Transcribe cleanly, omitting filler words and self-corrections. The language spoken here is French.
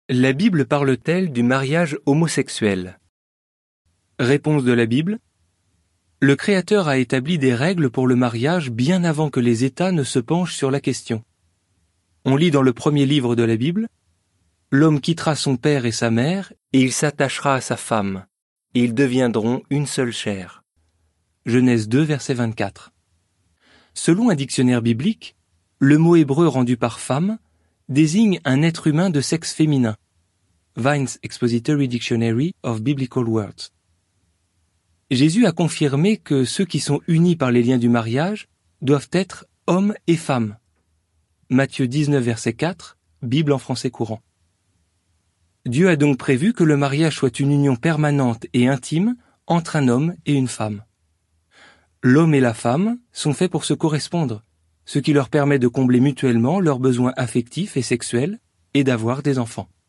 La Bible parle-t-elle du mariage homosexuel? Réponse de la Bible. Le Créateur a établi des règles pour le mariage bien avant que les États ne se penchent sur la question. On lit dans le premier livre de la Bible, « L'homme quittera son père et sa mère, et il s'attachera à sa femme, et ils deviendront une seule chair. » Genèse 2, verset 24. Selon un dictionnaire biblique, le mot hébreu rendu par femme désigne un être humain de sexe féminin. Vine's Expository Dictionary of Biblical Words. Jésus a confirmé que ceux qui sont unis par les liens du mariage doivent être hommes et femmes. Matthieu 19, verset 4, Bible en français courant. Dieu a donc prévu que le mariage soit une union permanente et intime entre un homme et une femme. L'homme et la femme sont faits pour se correspondre, ce qui leur permet de combler mutuellement leurs besoins affectifs et sexuels et d'avoir des enfants.